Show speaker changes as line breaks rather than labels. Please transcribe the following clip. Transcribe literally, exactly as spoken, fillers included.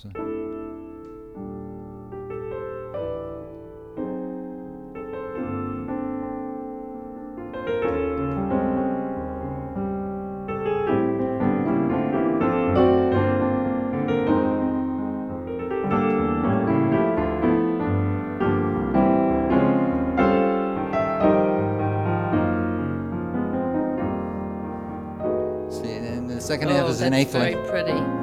See, and the second half
Oh,
is an
that's
eighth
very
life.
pretty.